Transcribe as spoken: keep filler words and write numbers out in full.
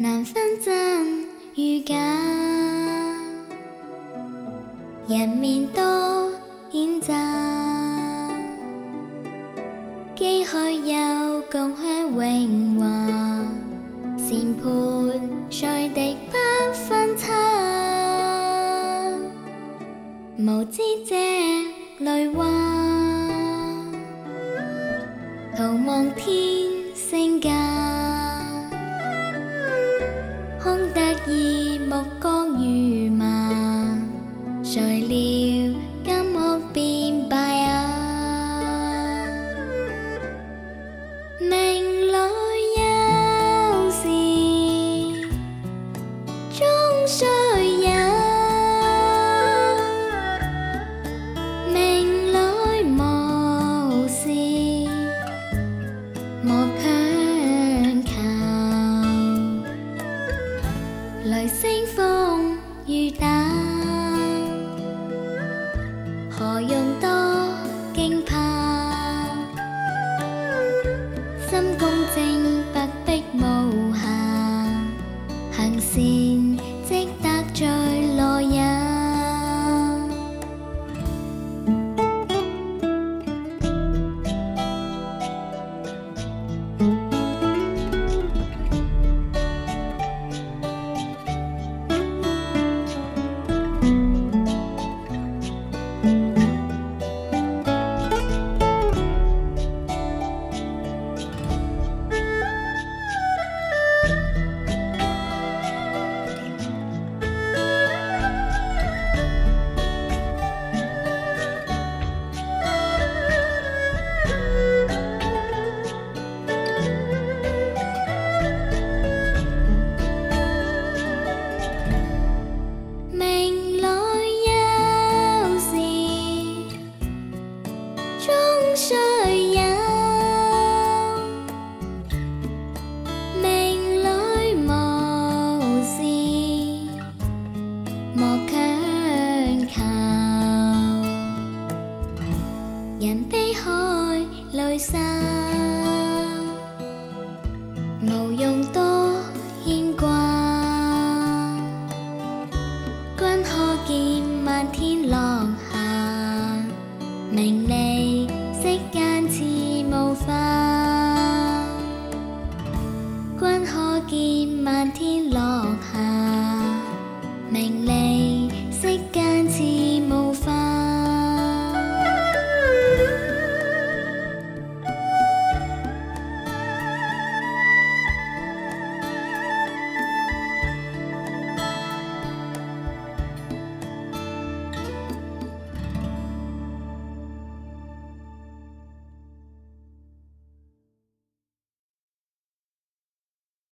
難分真與假，人面多譴責，幾許有共享榮華，善判在敵不分差，無知者淚話，徒望天升價，空得意目光如麻，誰料金屋變敗啊！命裏有時終須有，命裏無事莫強求，雷聲風雨打，何用多驚怕？心公正不逼無瑕，行善積得最樂也。終須有，命裏無事莫強求，人悲開淚灑，無用多牽掛，君可見漫天落霞，名利息間似霧化，君可見漫天落霞。